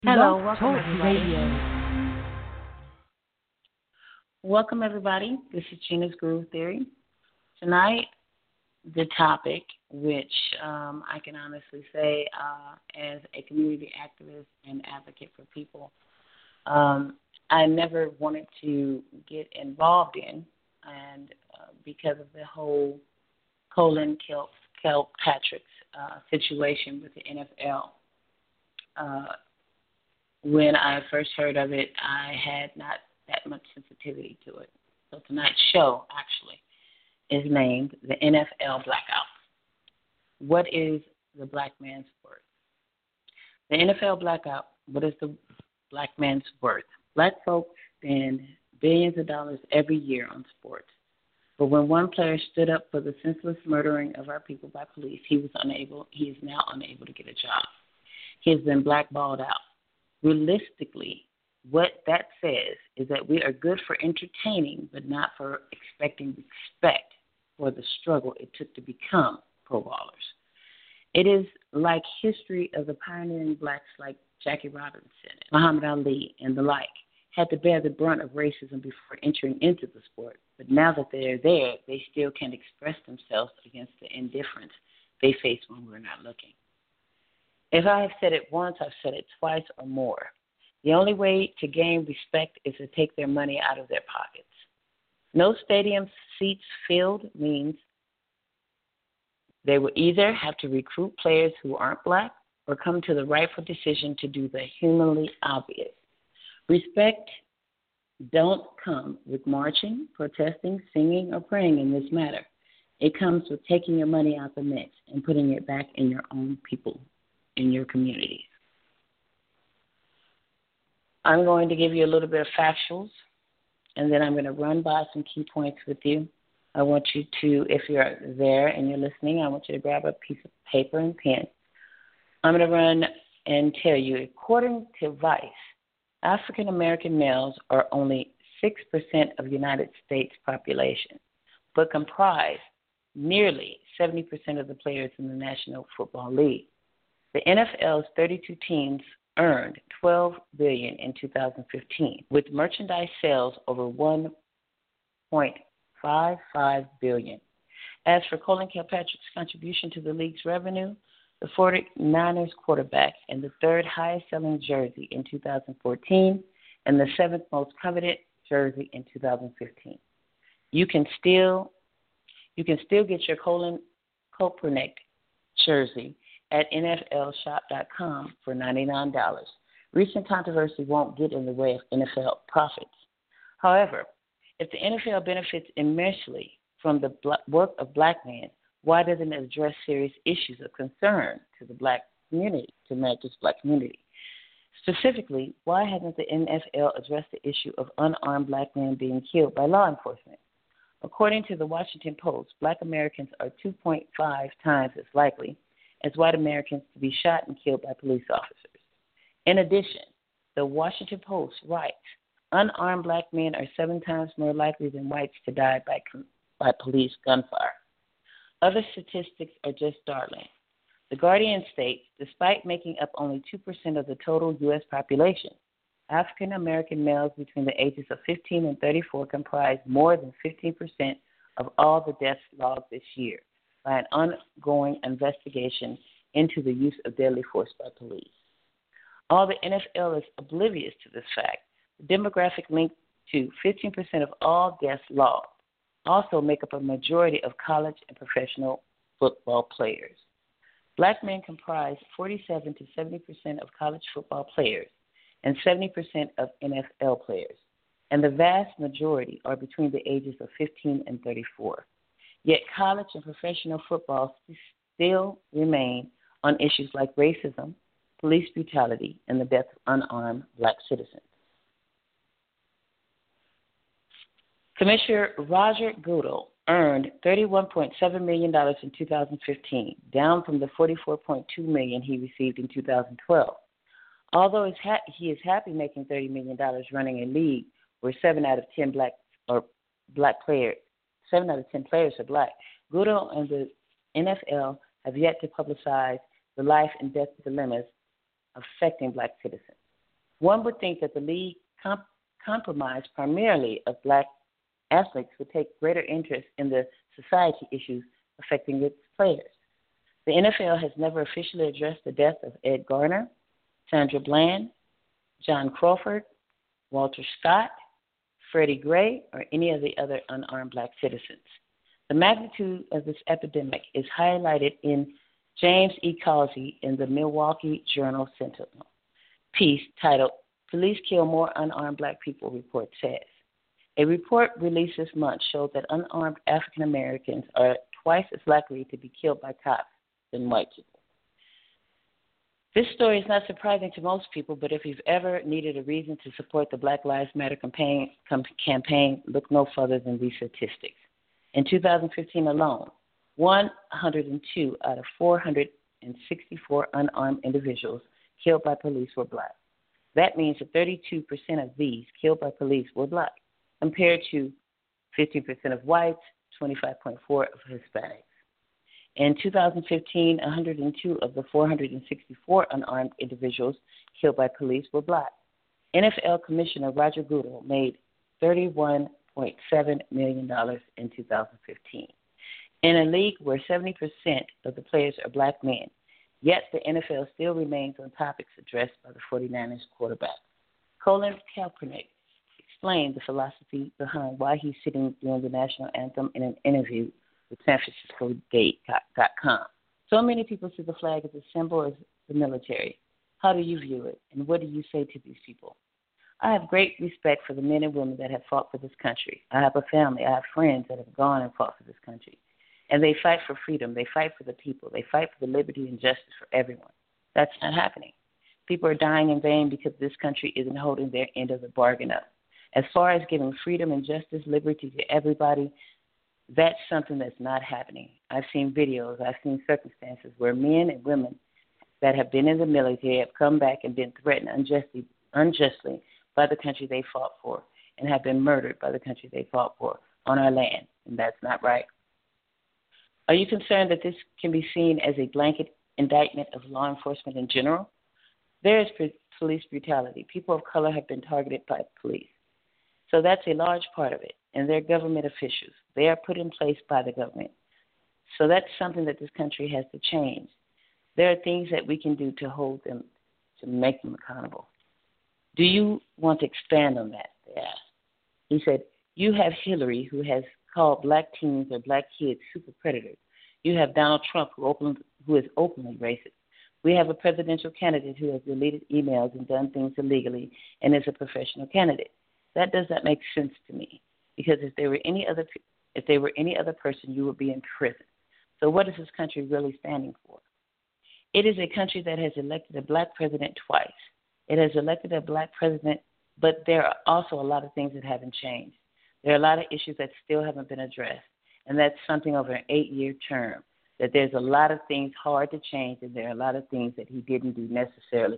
Hello, Blog welcome Talk everybody. Radio. Welcome everybody. This is Gina's Groove Theory. Tonight, the topic, which I can honestly say, as a community activist and advocate for people, I never wanted to get involved in, and because of the whole Colin Kilpatrick's situation with the NFL. Uh, when I first heard of it, I had not that much sensitivity to it. So tonight's show actually is named the NFL Blackout. What is the black man's worth? The NFL Blackout, what is the black man's worth? Black folks spend billions of dollars every year on sports. But when one player stood up for the senseless murdering of our people by police, he is now unable to get a job. He has been blackballed out. Realistically, what that says is that we are good for entertaining, but not for expecting respect for the struggle it took to become pro ballers. It is like history of the pioneering blacks like Jackie Robinson, Muhammad Ali, and the like had to bear the brunt of racism before entering into the sport. But now that they're there, they still can't express themselves against the indifference they face when we're not looking. If I have said it once, I've said it twice or more. The only way to gain respect is to take their money out of their pockets. No stadium seats filled means they will either have to recruit players who aren't black or come to the rightful decision to do the humanly obvious. Respect don't come with marching, protesting, singing, or praying in this matter. It comes with taking your money out the mix and putting it back in your own people, in your communities. I'm going to give you a little bit of factuals, and then I'm going to run by some key points with you. I want you to, if you're there and you're listening, I want you to grab a piece of paper and pen. I'm going to run and tell you, according to Vice, African American males are only 6% of the United States population, but comprise nearly 70% of the players in the National Football League. The NFL's 32 teams earned $12 billion in 2015, with merchandise sales over $1.55 billion. As for Colin Kilpatrick's contribution to the league's revenue, the 49ers quarterback and the third highest selling jersey in 2014 and the seventh most coveted jersey in 2015. You can still get your Colin Kaepernick jersey at NFLshop.com for $99. Recent controversy won't get in the way of NFL profits. However, if the NFL benefits immensely from the work of black men, why doesn't it address serious issues of concern to the black community, to America's black community? Specifically, why hasn't the NFL addressed the issue of unarmed black men being killed by law enforcement? According to the Washington Post, black Americans are 2.5 times as likely as white Americans to be shot and killed by police officers. In addition, the Washington Post writes, unarmed black men are 7 times more likely than whites to die by police gunfire. Other statistics are just startling. The Guardian states, despite making up only 2% of the total U.S. population, African American males between the ages of 15 and 34 comprise more than 15% of all the deaths logged this year by an ongoing investigation into the use of deadly force by police. Although the NFL is oblivious to this fact, the demographic linked to 15% of all deaths logged also make up a majority of college and professional football players. Black men comprise 47 to 70% of college football players and 70% of NFL players, and the vast majority are between the ages of 15 and 34. Yet college and professional football still remain on issues like racism, police brutality, and the death of unarmed black citizens. Commissioner Roger Goodell earned $31.7 million in 2015, down from the $44.2 million he received in 2012. Although he is happy making $30 million running a league where 7 out of 10 players are black, Goodell and the NFL have yet to publicize the life and death dilemmas affecting black citizens. One would think that the league comprised primarily of black athletes would take greater interest in the society issues affecting its players. The NFL has never officially addressed the death of Ed Garner, Sandra Bland, John Crawford, Walter Scott, Freddie Gray, or any of the other unarmed black citizens. The magnitude of this epidemic is highlighted in James E. Causey in the Milwaukee Journal Sentinel piece titled "Police Kill More Unarmed Black People," report says. A report released this month showed that unarmed African Americans are twice as likely to be killed by cops than white people. This story is not surprising to most people, but if you've ever needed a reason to support the Black Lives Matter campaign, look no further than these statistics. In 2015 alone, 102 out of 464 unarmed individuals killed by police were black. That means that 32% of these killed by police were black, compared to 50% of whites, 25.4% of Hispanics. In 2015, 102 of the 464 unarmed individuals killed by police were black. NFL Commissioner Roger Goodell made $31.7 million in 2015. In a league where 70% of the players are black men, yet the NFL still remains on topics addressed by the 49ers quarterback. Colin Kaepernick explained the philosophy behind why he's sitting during the national anthem in an interview with SanFranciscoGate.com. So many people see the flag as a symbol of the military. How do you view it, and what do you say to these people? I have great respect for the men and women that have fought for this country. I have a family. I have friends that have gone and fought for this country. And they fight for freedom. They fight for the people. They fight for the liberty and justice for everyone. That's not happening. People are dying in vain because this country isn't holding their end of the bargain up. As far as giving freedom and justice, liberty to everybody, that's something that's not happening. I've seen videos. I've seen circumstances where men and women that have been in the military have come back and been threatened unjustly by the country they fought for and have been murdered by the country they fought for on our land, and that's not right. Are you concerned that this can be seen as a blanket indictment of law enforcement in general? There is police brutality. People of color have been targeted by police. So that's a large part of it, and they're government officials. They are put in place by the government. So that's something that this country has to change. There are things that we can do to hold them, to make them accountable. Do you want to expand on that? They asked. He said, you have Hillary, who has called black teens or black kids super predators. You have Donald Trump, who is openly racist. We have a presidential candidate who has deleted emails and done things illegally and is a professional candidate. That does not make sense to me, because if there were any other person, you would be in prison. So what is this country really standing for? It is a country that has elected a black president twice. It has elected a black president, but there are also a lot of things that haven't changed. There are a lot of issues that still haven't been addressed, and that's something over an 8-year term, that there's a lot of things hard to change, and there are a lot of things that he didn't do necessarily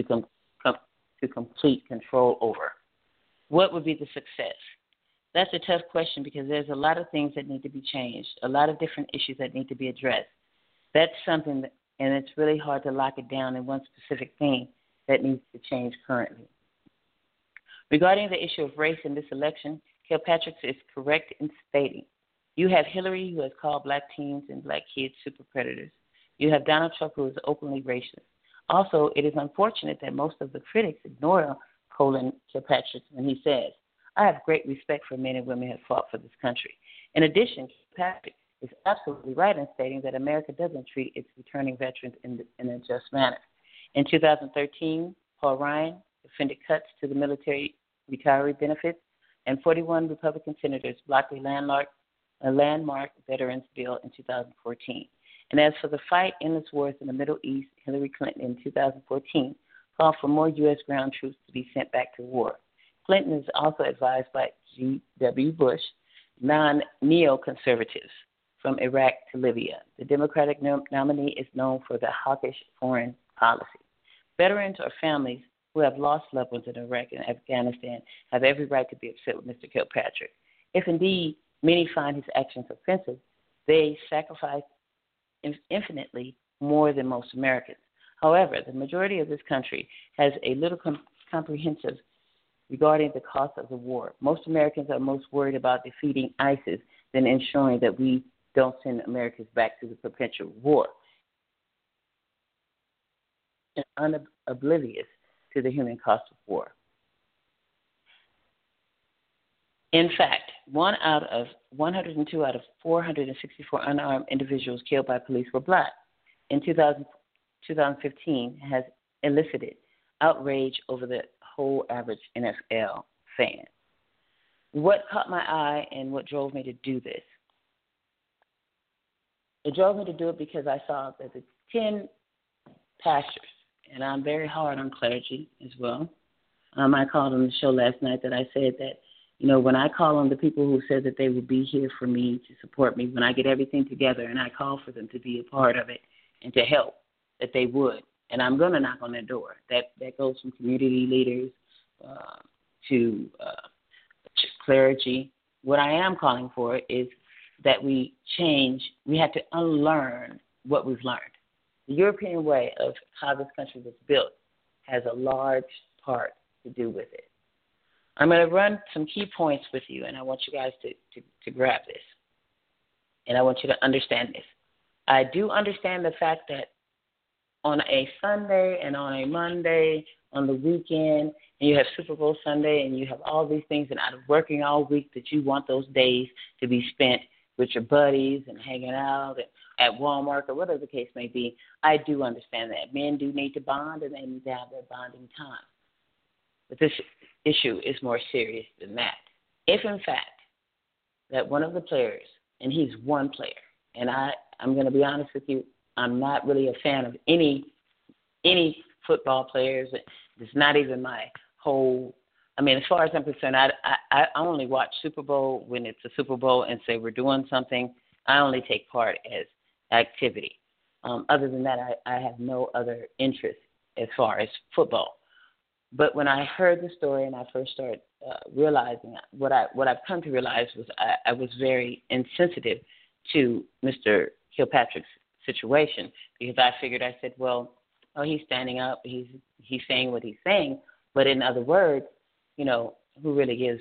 to complete control over. What would be the success? That's a tough question, because there's a lot of things that need to be changed, a lot of different issues that need to be addressed. That's something that, and it's really hard to lock it down in one specific thing that needs to change currently. Regarding the issue of race in this election, Kilpatrick is correct in stating, you have Hillary, who has called black teens and black kids super predators. You have Donald Trump, who is openly racist. Also, it is unfortunate that most of the critics ignore Colin Kilpatrick when he says, I have great respect for men and women who have fought for this country. In addition, Kilpatrick is absolutely right in stating that America doesn't treat its returning veterans in a just manner. In 2013, Paul Ryan defended cuts to the military retiree benefits, and 41 Republican senators blocked a landmark veterans bill in 2014. And as for the fight endless wars in the Middle East, Hillary Clinton in 2014 called for more U.S. ground troops to be sent back to war. Clinton is also advised by G.W. Bush, neoconservatives from Iraq to Libya. The Democratic nominee is known for the hawkish foreign policy. Veterans or families who have lost loved ones in Iraq and Afghanistan have every right to be upset with Mr. Kilpatrick. If indeed many find his actions offensive, they sacrifice infinitely more than most Americans. However, the majority of this country has a little comprehensive regarding the cost of the war. Most Americans are most worried about defeating ISIS than ensuring that we don't send Americans back to the perpetual war. And oblivious to the human cost of war. In fact, 102 out of 464 unarmed individuals killed by police were black. In 2015 has elicited outrage over the whole average NFL fan. What caught my eye and what drove me to do this? It drove me to do it because I saw that the 10 pastors, and I'm very hard on clergy as well. I called on the show last night that I said that, when I call on the people who said that they would be here for me, to support me, when I get everything together and I call for them to be a part of it and to help, that they would. And I'm going to knock on their door. That goes from community leaders to clergy. What I am calling for is that we have to unlearn what we've learned. The European way of how this country was built has a large part to do with it. I'm going to run some key points with you, and I want you guys to grab this. And I want you to understand this. I do understand the fact that on a Sunday and on a Monday, on the weekend, and you have Super Bowl Sunday, and you have all these things, and out of working all week, that you want those days to be spent with your buddies and hanging out at Walmart or whatever the case may be. I do understand that. Men do need to bond, and they need to have their bonding time. But this issue is more serious than that. If, in fact, that one of the players, and he's one player, and I'm going to be honest with you, I'm not really a fan of any football players. It's not even my whole. As far as I'm concerned, I only watch Super Bowl when it's a Super Bowl and say we're doing something. I only take part as activity. Other than that, I have no other interest as far as football. But when I heard the story and I first started realizing what I've come to realize was I was very insensitive to Mr. Kilpatrick's situation, because I said, well, he's standing up, he's saying what he's saying, but in other words, who really gives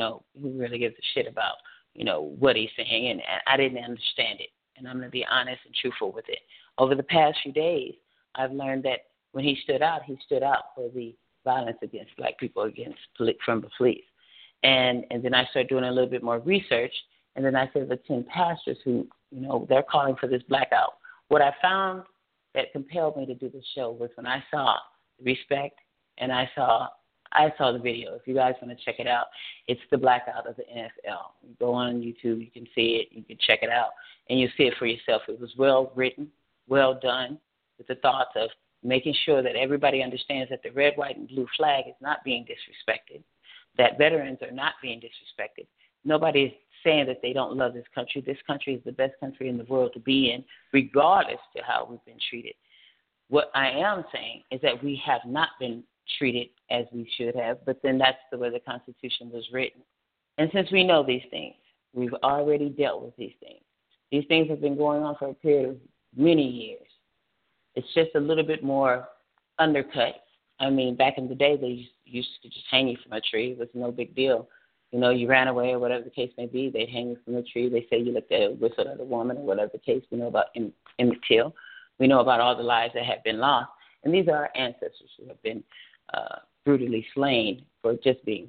a shit about, what he's saying, and I didn't understand it, and I'm going to be honest and truthful with it. Over the past few days, I've learned that when he stood out for the violence against black people from the police, and then I started doing a little bit more research, and then I said the 10 pastors who, they're calling for this blackout. What I found that compelled me to do the show was when I saw the respect, and I saw the video. If you guys want to check it out, it's the blackout of the NFL. You go on YouTube, you can see it, you can check it out, and you see it for yourself. It was well written, well done, with the thoughts of making sure that everybody understands that the red, white, and blue flag is not being disrespected, that veterans are not being disrespected. Nobody is saying that they don't love this country. This country is the best country in the world to be in, regardless to how we've been treated. What I am saying is that we have not been treated as we should have, but then that's the way the Constitution was written. And since we know these things, we've already dealt with these things. These things have been going on for a period of many years. It's just a little bit more undercut. Back in the day, they used to just hang you from a tree. It was no big deal. You ran away or whatever the case may be, they'd hang you from a tree. They say you looked at a whistle at a woman or whatever the case. We know about Emmett Till. We know about all the lives that have been lost. And these are our ancestors who have been brutally slain for just being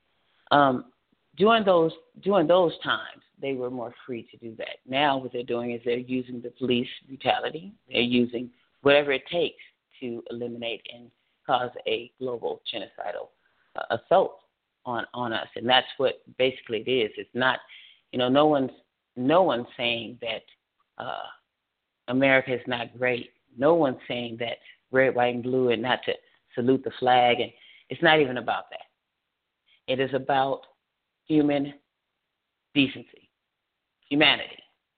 black. During those times, they were more free to do that. Now what they're doing is they're using the police brutality. They're using whatever it takes to eliminate and cause a global genocidal assault on us, and that's what basically it is. It's not, no one's saying that America is not great. No one's saying that red, white, and blue, and not to salute the flag, and it's not even about that. It is about human decency, humanity.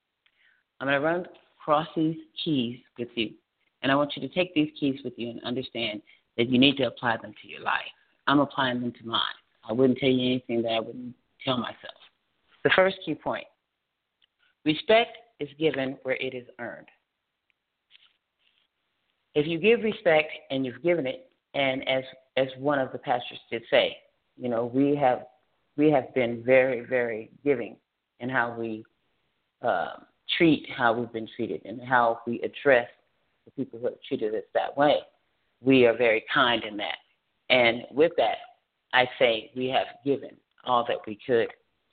I'm going to run across these keys with you, and I want you to take these keys with you and understand that you need to apply them to your life. I'm applying them to mine. I wouldn't tell you anything that I wouldn't tell myself. The first key point: respect is given where it is earned. If you give respect and you've given it, And as one of the pastors did say, we have been very, very giving in how we treat how we've been treated and how we address the people who have treated us that way. We are very kind in that. And with that, I say we have given all that we could.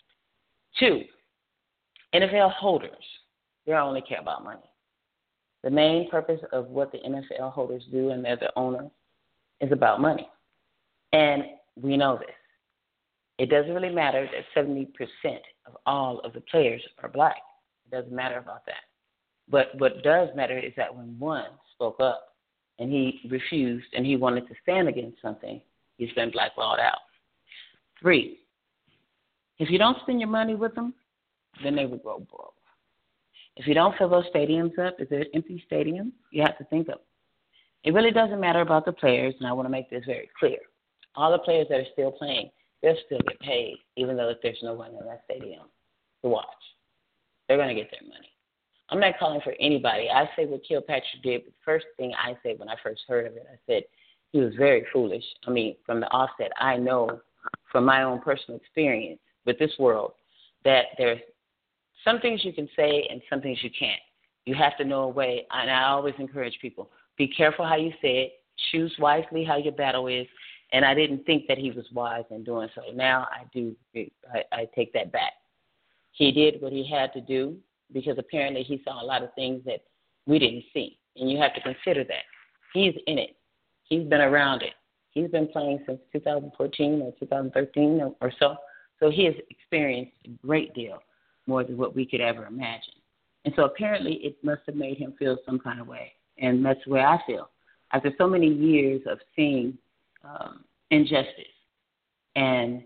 2, NFL holders, they only care about money. The main purpose of what the NFL holders do, and they're the owner, is about money. And we know this. It doesn't really matter that 70% of all of the players are black. It doesn't matter about that. But what does matter is that when one spoke up and he refused and he wanted to stand against something, he's been blackballed out. 3, if you don't spend your money with them, then they will go broke. If you don't fill those stadiums up, if there's empty stadiums, you have to think of it. It really doesn't matter about the players, and I want to make this very clear. All the players that are still playing, they'll still get paid, even though if there's no one in that stadium to watch. They're going to get their money. I'm not calling for anybody. I say what Kilpatrick did. The first thing I said when I first heard of it, I said he was very foolish. I mean, from the offset, I know from my own personal experience with this world that there's some things you can say and some things you can't. You have to know a way, and I always encourage people, be careful how you say it, choose wisely how your battle is, and I didn't think that he was wise in doing so. Now I do. I take that back. He did what he had to do because apparently he saw a lot of things that we didn't see, and you have to consider that. He's in it. He's been around it. He's been playing since 2014 or 2013 or so, so he has experienced a great deal, more than what we could ever imagine. And so apparently it must have made him feel some kind of way, and that's the way I feel. After so many years of seeing injustice and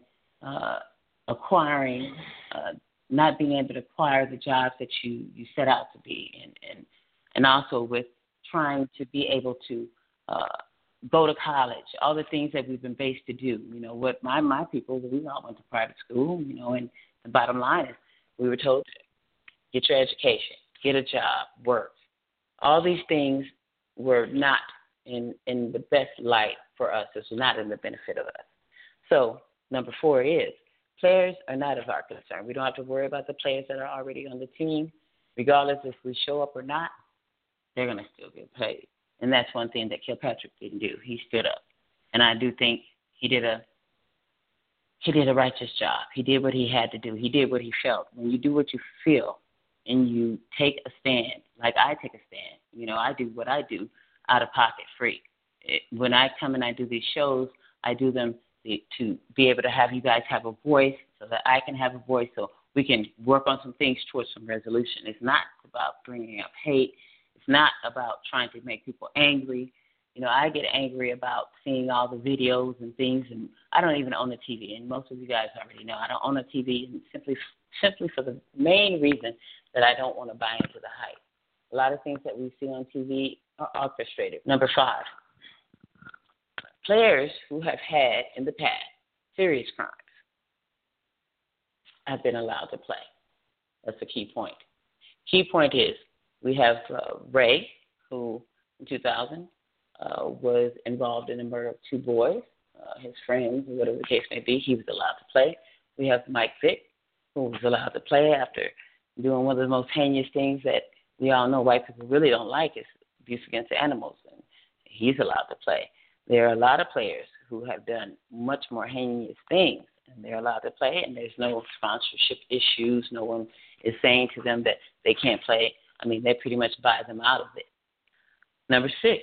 acquiring, not being able to acquire the jobs that you set out to be, and also with trying to be able to go to college, all the things that we've been based to do. What my people, we all went to private school, and the bottom line is we were told to get your education, get a job, work. All these things were not in the best light for us. This was not in the benefit of us. So number 4 is players are not of our concern. We don't have to worry about the players that are already on the team. Regardless if we show up or not, they're going to still get paid. And that's one thing that Kilpatrick didn't do. He stood up. And I do think he did a righteous job. He did what he had to do. He did what he felt. When you do what you feel and you take a stand, like I take a stand, I do what I do out of pocket free. When I come and I do these shows, I do them to be able to have you guys have a voice so that I can have a voice so we can work on some things towards some resolution. It's not about bringing up hate. It's not about trying to make people angry. I get angry about seeing all the videos and things, and I don't even own a TV, and most of you guys already know I don't own a TV, and simply for the main reason that I don't want to buy into the hype. A lot of things that we see on TV are orchestrated. Number 5, players who have had in the past serious crimes have been allowed to play. That's the key point. Key point is we have Ray, who in 2000 was involved in the murder of 2 boys, his friends, whatever the case may be. He was allowed to play. We have Mike Vick, who was allowed to play after doing one of the most heinous things that we all know white people really don't like is abuse against animals, and he's allowed to play. There are a lot of players who have done much more heinous things, and they're allowed to play, and there's no sponsorship issues. No one is saying to them that they can't play. I mean, they pretty much buy them out of it. Number 6,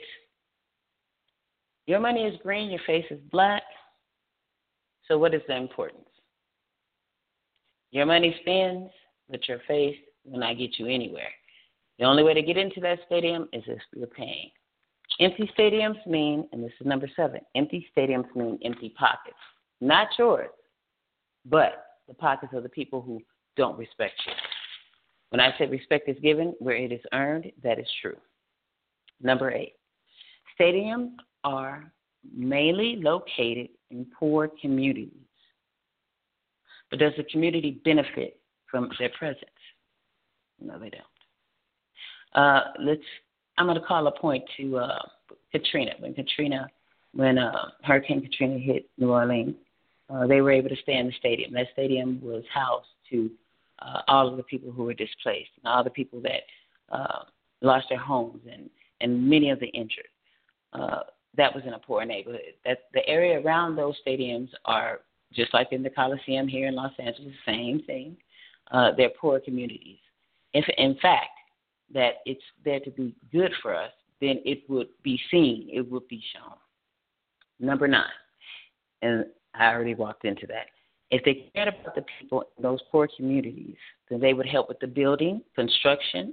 your money is green, your face is black. So what is the importance? Your money spends, but your face will not get you anywhere. The only way to get into that stadium is if you're paying. Empty stadiums mean, and this is number 7, empty stadiums mean empty pockets. Not yours, but the pockets of the people who don't respect you. When I say respect is given where it is earned, that is true. Number 8, stadiums are mainly located in poor communities. But does the community benefit from their presence? No, they don't. I'm going to call a point to Katrina. When Katrina when Hurricane Katrina hit New Orleans, they were able to stay in the stadium. That stadium was housed to all of the people who were displaced, and all the people that lost their homes, and many of the injured. That was in a poor neighborhood. That the area around those stadiums are just like in the Coliseum here in Los Angeles, same thing. They're poor communities. If in fact that it's there to be good for us, then it would be seen, it would be shown. Number 9, and I already walked into that. If they cared about the people in those poor communities, then they would help with the building, construction,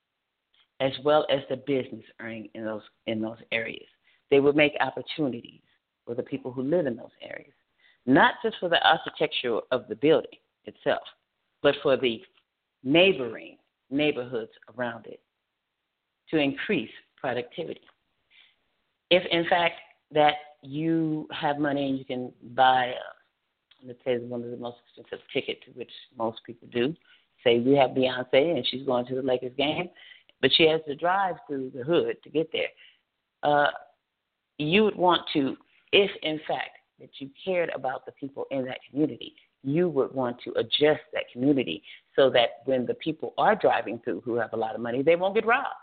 as well as the business earning in those areas. They would make opportunities for the people who live in those areas, not just for the architecture of the building itself, but for the neighboring neighborhoods around it to increase productivity. If, in fact, that you have money and you can buy, let's say, one of the most expensive tickets, which most people do, say we have Beyonce and she's going to the Lakers game, but she has to drive through the hood to get there. You would want to, if in fact that you cared about the people in that community, you would want to adjust that community so that when the people are driving through who have a lot of money, they won't get robbed.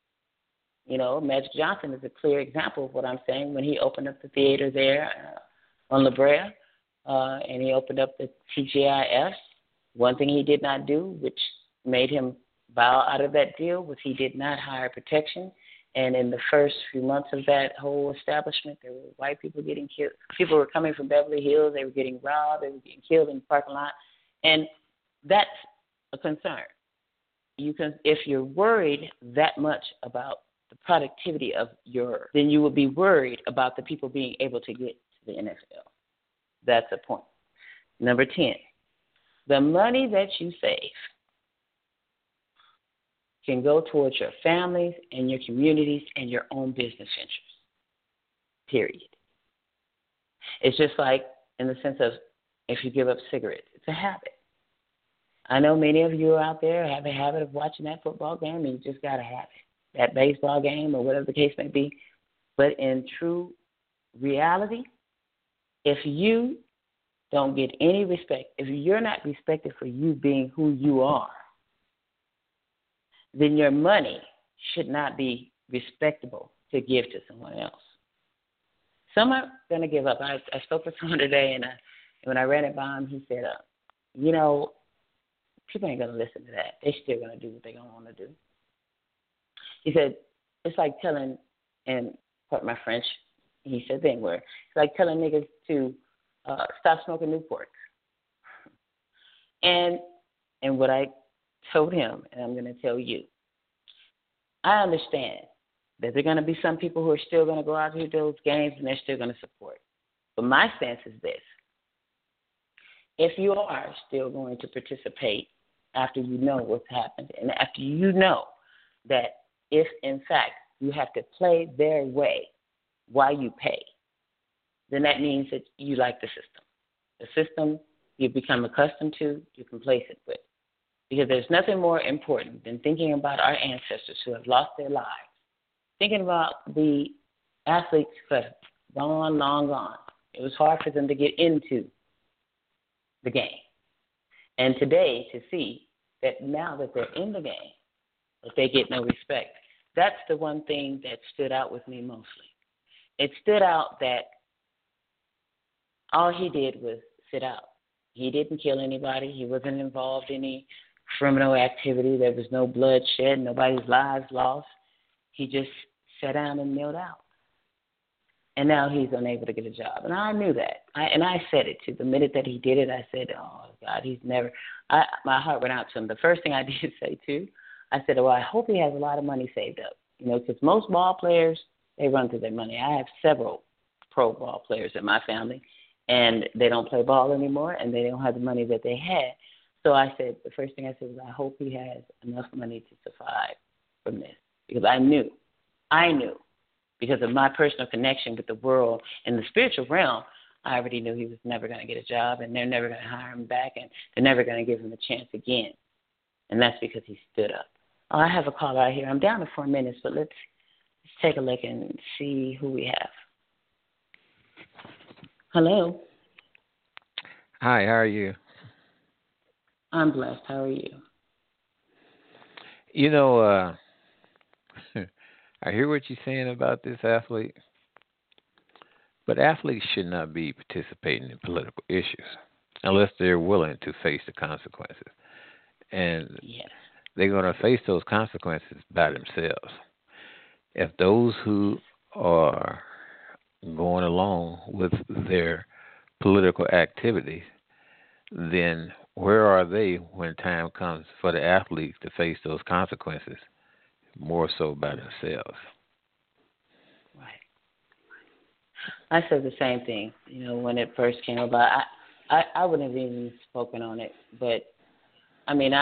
You know, Magic Johnson is a clear example of what I'm saying when he opened up the theater there on La Brea, and he opened up the TGIF. One thing he did not do, which made him bow out of that deal, was he did not hire protection. And in the first few months of that whole establishment, there were white people getting killed. People were coming from Beverly Hills. They were getting robbed. They were getting killed in the parking lot. And that's a concern. You can, if you're worried that much about the productivity of then you would be worried about the people being able to get to the NFL. That's a point. Number 10, the money that you save can go towards your families and your communities and your own business ventures, period. It's just like in the sense of if you give up cigarettes, it's a habit. I know many of you out there have a habit of watching that football game, and you just got to have it, that baseball game or whatever the case may be. But in true reality, if you don't get any respect, if you're not respected for you being who you are, then your money should not be respectable to give to someone else. Some are going to give up. I spoke with someone today, and when I ran it by him, he said, you know, people ain't going to listen to that. They're still going to do what they're going to want to do. He said, it's like telling, and pardon my French, he said the N-word, it's like telling niggas to stop smoking Newports. And what I told him, and I'm going to tell you, I understand that there are going to be some people who are still going to go out to those games and they're still going to support. But my stance is this. If you are still going to participate after you know what's happened and after you know that if, in fact, you have to play their way while you pay, then that means that you like the system. The system you've become accustomed to, you're complacent with. Because there's nothing more important than thinking about our ancestors who have lost their lives, thinking about the athletes who have gone, long gone. It was hard for them to get into the game. And today, to see that now that they're in the game, that they get no respect, that's the one thing that stood out with me mostly. It stood out that all he did was sit out. He didn't kill anybody. He wasn't involved in any criminal activity. There was no bloodshed, nobody's lives lost. He just sat down and knelt out. And now he's unable to get a job. And I knew that. I said it too. The minute that he did it, I said, oh, God, he's never. My heart went out to him. The first thing I did say, too, I said, well, I hope he has a lot of money saved up. You know, because most ball players, they run through their money. I have several pro ball players in my family, and they don't play ball anymore, and they don't have the money that they had. So I said, the first thing I said was, I hope he has enough money to survive from this. Because I knew, because of my personal connection with the world and the spiritual realm, I already knew he was never going to get a job, and they're never going to hire him back, and they're never going to give him a chance again. And that's because he stood up. Oh, I have a call out here. I'm down to 4 minutes, but let's take a look and see who we have. Hello. Hi, how are you? I'm blessed. How are you? You know, I hear what you're saying about this athlete, but athletes should not be participating in political issues unless they're willing to face the consequences. And Yes. they're going to face those consequences by themselves. If those who are going along with their political activities, then where are they when time comes for the athletes to face those consequences more so by themselves? Right. I said the same thing. When it first came about, I wouldn't have even spoken on it. But I mean,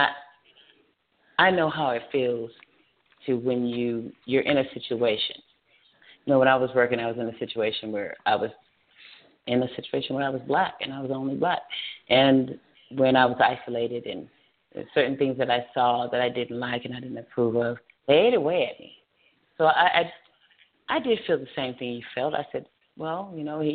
I know how it feels to when you're in a situation. When I was working, I was in a situation where I was in a situation where I was black and I was only black, and when I was isolated and certain things that I saw that I didn't like and I didn't approve of, they ate away at me. So I did feel the same thing you felt. I said, well,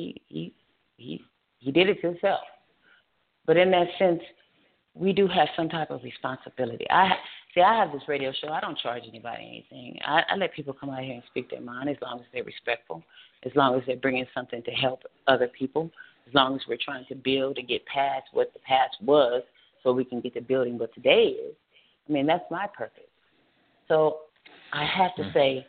he he did it to himself. But in that sense, we do have some type of responsibility. I have this radio show. I don't charge anybody anything. I let people come out here and speak their mind as long as they're respectful, as long as they're bringing something to help other people, as long as we're trying to build and get past what the past was, so we can get to building what today is. I mean, that's my purpose. So I have to Mm. say,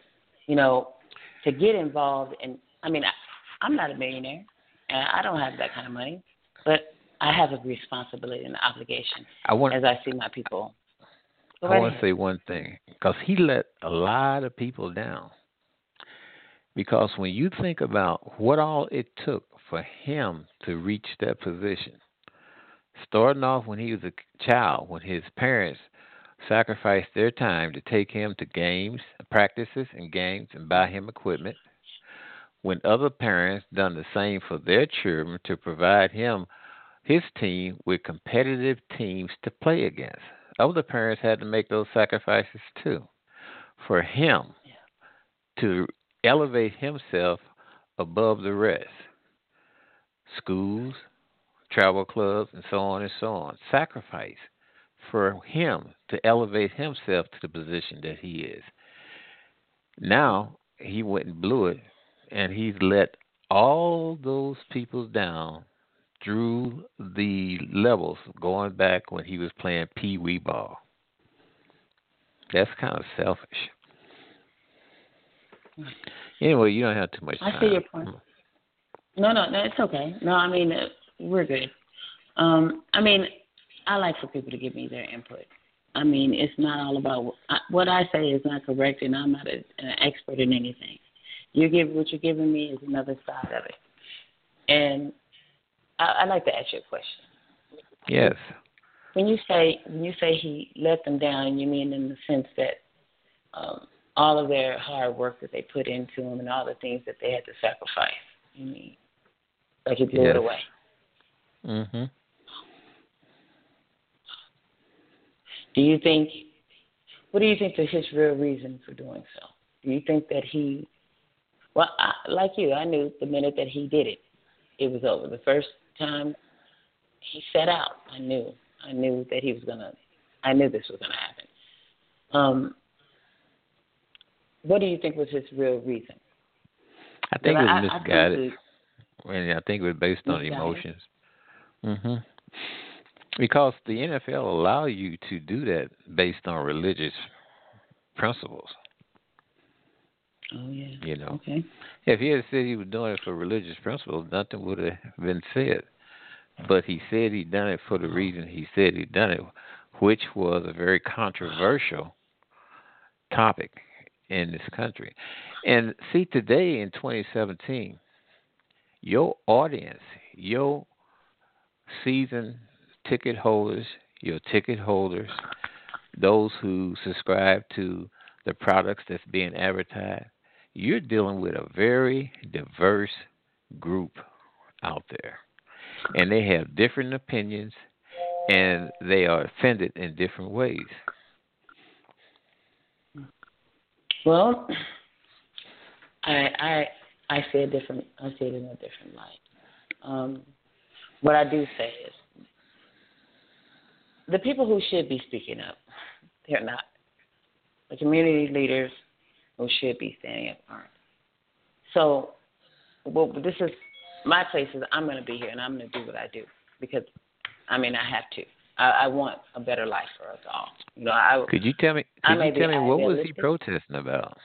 to get involved, and I mean, I'm not a millionaire, and I don't have that kind of money, but I have a responsibility and an obligation I want as I see my people. Go I right want to ahead. say one thing because he let a lot of people down. Because when you think about what all it took for him to reach that position, starting off when he was a child, when his parents sacrificed their time to take him to games, practices, and games, and buy him equipment, when other parents done the same for their children to provide him his team with competitive teams to play against. Other parents had to make those sacrifices too. For him to elevate himself above the rest, schools, travel clubs, and so on and so on, sacrifice for him to elevate himself to the position that he is. Now he went and blew it, and he's let all those people down through the levels going back when he was playing pee wee ball. That's kind of selfish. Yeah. Anyway, you don't have too much I see time. your point. No, it's okay. No, I mean, we're good. I mean, I like for people to give me their input. I mean, it's not all about what I say is not correct, and I'm not an expert in anything. What you're giving me is another side of it, and I'd like to ask you a question. Yes, When you say he let them down, you mean in the sense that all of their hard work that they put into him and all the things that they had to sacrifice. You mean like he blew it yes. away? Mhm. Do you think? What do you think is his real reason for doing so? Do you think that he? Well, like you, I knew the minute that he did it, it was over. The first time he set out, I knew that he was gonna. I knew this was gonna happen. Um, what do you think was his real reason? I Because think it was I've come misguided, to and I think it was based on misguided. emotions. Mhm. Because the NFL allow you to do that based on religious principles. Oh yeah. You know, Okay. if he had said he was doing it for religious principles, nothing would have been said. But he said he done it for the reason he said he done it, which was a very controversial topic in this country. And see, today in 2017, your audience, your season ticket holders, your ticket holders, those who subscribe to the products that's being advertised, you're dealing with a very diverse group out there. And they have different opinions and they are offended in different ways. Well, I I I see it different. I see it in a different light. What I do say is the people who should be speaking up, they're not. The community leaders who should be standing up aren't. So, well, this is my place. Is I'm going to be here and I'm going to do what I do because, I mean, I have to. I want a better life for us all. You know, Could you tell me? What was he protesting about?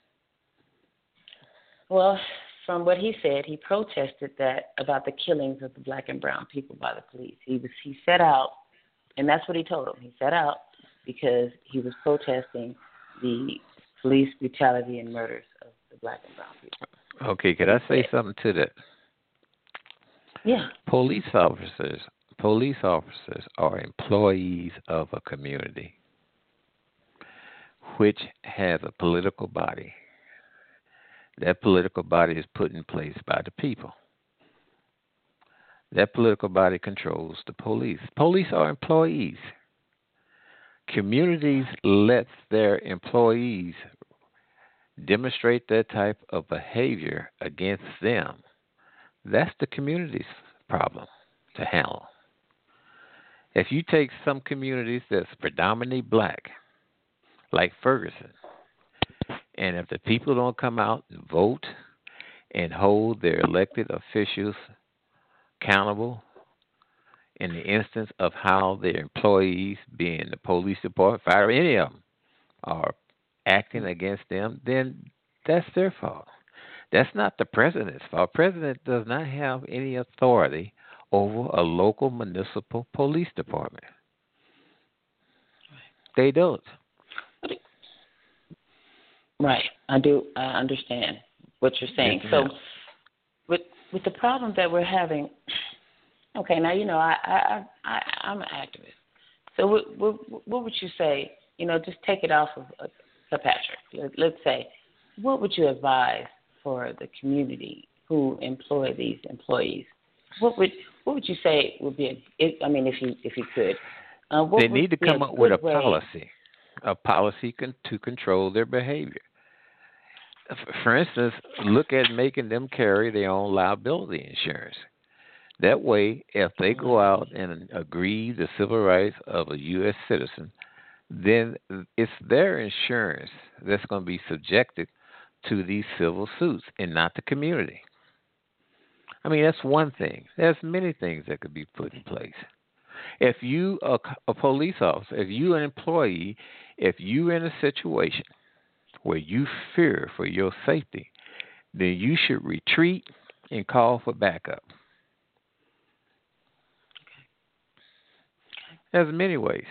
Well, from what he said, he protested that about the killings of the black and brown people by the police. He set out, and that's what he told them. He set out because he was protesting the police brutality and murders of the black and brown people. Okay, could I say something to that? Yeah. Police officers are employees of a community which has a political body. That political body is put in place by the people. That political body controls the police. Police are employees. Communities let their employees demonstrate that type of behavior against them. That's the community's problem to handle. If you take some communities that's predominantly black, like Ferguson, and if the people don't come out and vote and hold their elected officials accountable in the instance of how their employees, being the police department, fire, any of them, are acting against them, then that's their fault. That's not the president's fault. The president does not have any authority over a local municipal police department. They don't. Right. I do. I understand what you're saying. Yes, so, with the problem that we're having, okay. Now you know I'm an activist. So what would you say? You know, just take it off of Patrick. Let's say, what would you advise for the community who employ these employees? What would you say would be if you could? They need to come up with a policy to control their behavior. For instance, look at making them carry their own liability insurance. That way, if they go out and agree the civil rights of a U.S. citizen, then it's their insurance that's going to be subjected to these civil suits and not the community. I mean, that's one thing. There's many things that could be put in place. If you are a police officer, if you an employee, if you're in a situation where you fear for your safety, then you should retreat and call for backup. There's many ways.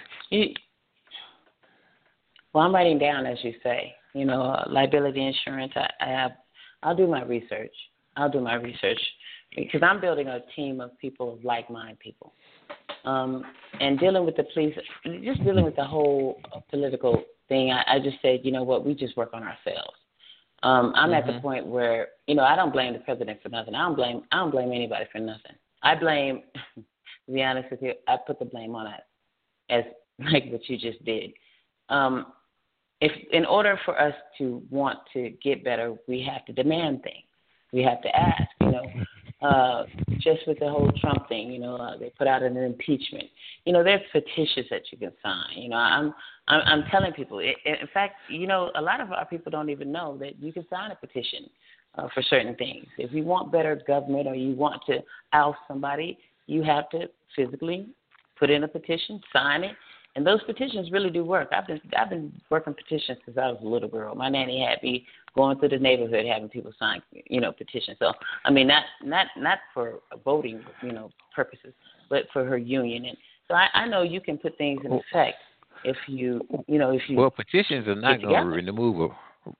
Well, I'm writing down, as you say, you know, liability insurance. I'll do my research. Because I'm building a team of people, like-minded people. And dealing with the police, just dealing with the whole political thing, I just said, you know what, we just work on ourselves. I'm at the point where, you know, I don't blame the president for nothing. I don't blame anybody for nothing. I blame, to be honest with you, I put the blame on it, as like what you just did. If in order for us to want to get better, we have to demand things. We have to ask, you know. Just with the whole Trump thing, you know, they put out an impeachment. You know, there's petitions that you can sign. You know, I'm telling people. In fact, you know, a lot of our people don't even know that you can sign a petition for certain things. If you want better government or you want to oust somebody, you have to physically put in a petition, sign it, and those petitions really do work. I've been working petitions since I was a little girl. My nanny had me going through the neighborhood having people sign, you know, petitions. So I mean, not for voting, you know, purposes, but for her union. And so I know you can put things in effect if you Well, petitions are not going to remove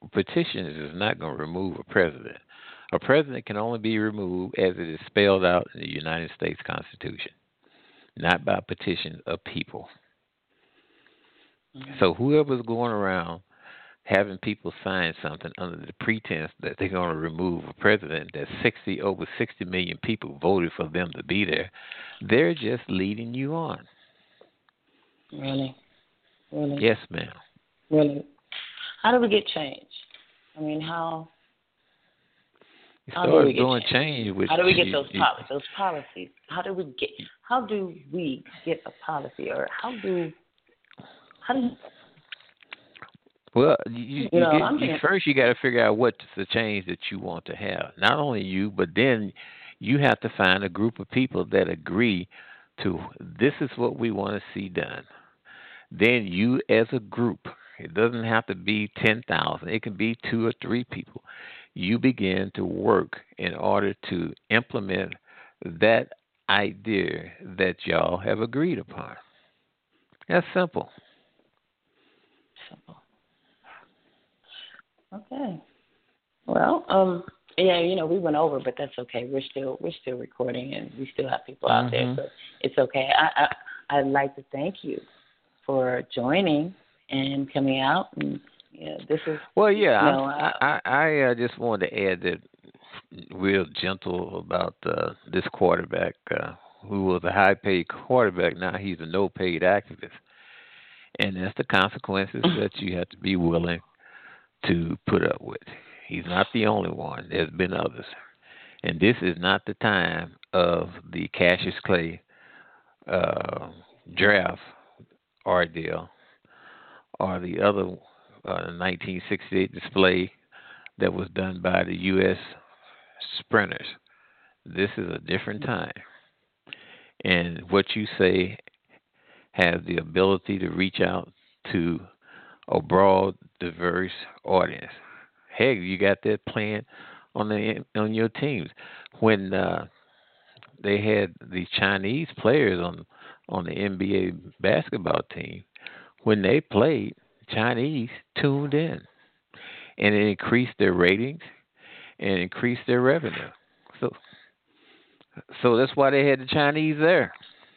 a president. A president can only be removed as it is spelled out in the United States Constitution, not by petitions of people. Mm-hmm. So whoever's going around having people sign something under the pretense that they're going to remove a president that over 60 million people voted for them to be there, they're just leading you on. Really? Yes, ma'am. Really? How do we get change? I mean, how? How do we get doing change? with How do we get those policies? How do we get a policy, or how do well, first you got to figure out what's the change that you want to have. Not only you, but then you have to find a group of people that agree to this is what we want to see done. Then you as a group, it doesn't have to be 10,000. It can be 2 or 3 people. You begin to work in order to implement that idea that y'all have agreed upon. That's simple. Okay. Well, yeah, we went over, but that's okay. We're still recording, and we still have people out there, so it's okay. I'd like to thank you for joining and coming out, and this is I just wanted to add that real gentle about this quarterback who was a high-paid quarterback. Now he's a no-paid activist, and that's the consequences that you have to be willing to put up with. He's not the only one. There's been others. And this is not the time of the Cassius Clay draft ordeal or the other 1968 display that was done by the U.S. sprinters. This is a different time. And what you say has the ability to reach out to a broad, diverse audience. Heck, you got that playing on your teams. When they had the Chinese players on the NBA basketball team, when they played, Chinese tuned in, and it increased their ratings and increased their revenue. So that's why they had the Chinese there.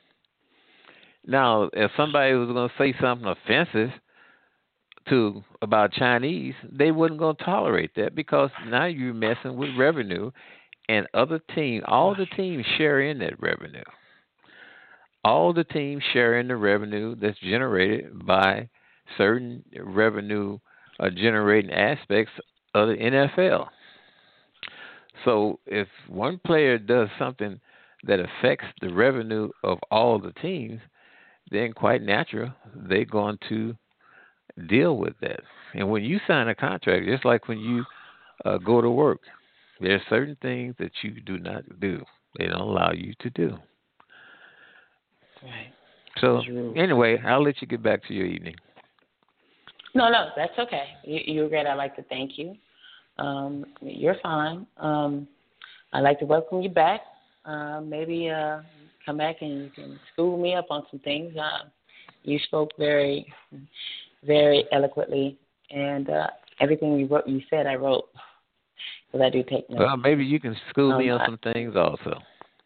Now, if somebody was going to say something offensive about Chinese, they wasn't going to tolerate that, because now you're messing with revenue, and all the teams share in that revenue. All the teams share in the revenue that's generated by certain revenue generating aspects of the NFL. So if one player does something that affects the revenue of all the teams, then quite natural, they're going to deal with that. And when you sign a contract, just like when you go to work, there are certain things that you do not do. They don't allow you to do. Right. So anyway, I'll let you get back to your evening. No, that's okay. You're great. I'd like to thank you. You're fine. I'd like to welcome you back. Maybe come back and you can school me up on some things. You spoke very, very eloquently, and everything you said, I wrote, because I do take notes. Well, maybe you can school me on some things also.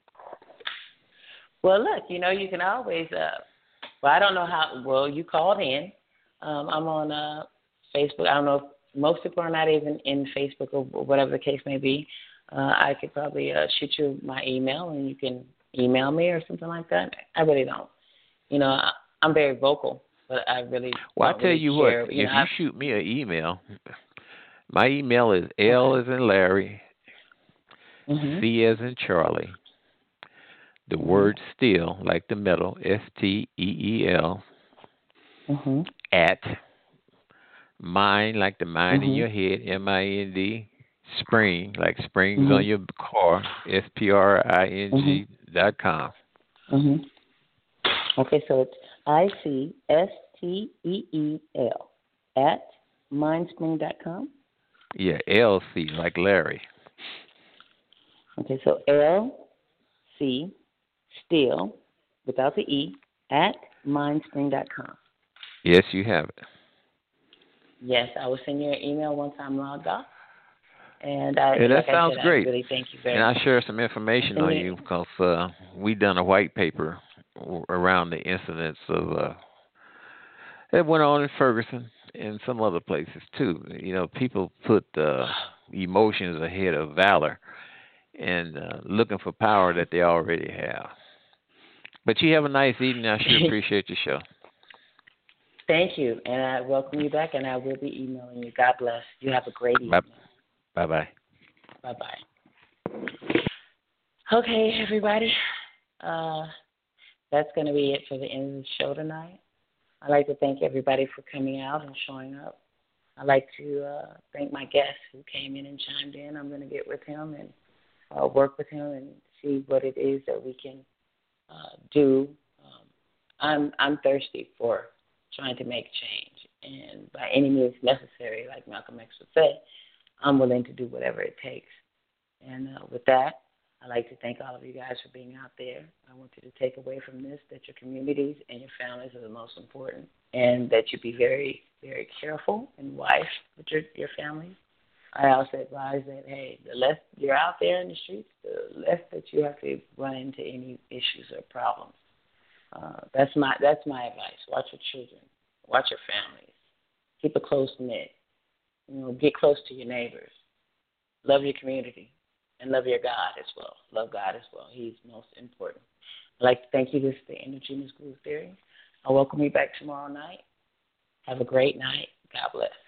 Well, look, you can always. I don't know how. Well, you called in. I'm on Facebook. I don't know if most people are not even in Facebook or whatever the case may be. I could probably shoot you my email, and you can email me or something like that. I really don't. I'm very vocal, but I really. Well, I tell you what. If you shoot me an email, my email is L as in Larry, C as in Charlie, the word still, like the metal, STEEL, at mind, like the mind in your head, MIND, spring, like springs on your car, SPRING.com. Okay, so it's ICSTEEL at mindspring.com. Yeah, LC, like Larry. Okay, so LC, still, without the E, at mindspring.com. Yes, you have it. Yes, I will send you an email once I'm logged off. And that sounds great. I really thank you very much. And I'll share some information on you, because we done a white paper around the incidents of that went on in Ferguson and some other places too. People put emotions ahead of valor and looking for power that they already have. But you have a nice evening. I sure appreciate your show. Thank you, and I welcome you back, and I will be emailing you. God bless. You have a great evening. Bye-bye. Bye-bye. Okay, everybody. Uh, that's going to be it for the end of the show tonight. I'd like to thank everybody for coming out and showing up. I'd like to thank my guest who came in and chimed in. I'm going to get with him and work with him and see what it is that we can do. I'm thirsty for trying to make change, and by any means necessary, like Malcolm X would say, I'm willing to do whatever it takes. And with that, I'd like to thank all of you guys for being out there. I want you to take away from this that your communities and your families are the most important, and that you be very, very careful and wise with your families. I also advise that, hey, the less you're out there in the streets, the less that you have to run into any issues or problems. That's my advice. Watch your children. Watch your families. Keep a close knit. Get close to your neighbors. Love your community. And love your God as well. Love God as well. He's most important. I'd like to thank you. This is the Endogenous Groove Theory. I'll welcome you back tomorrow night. Have a great night. God bless.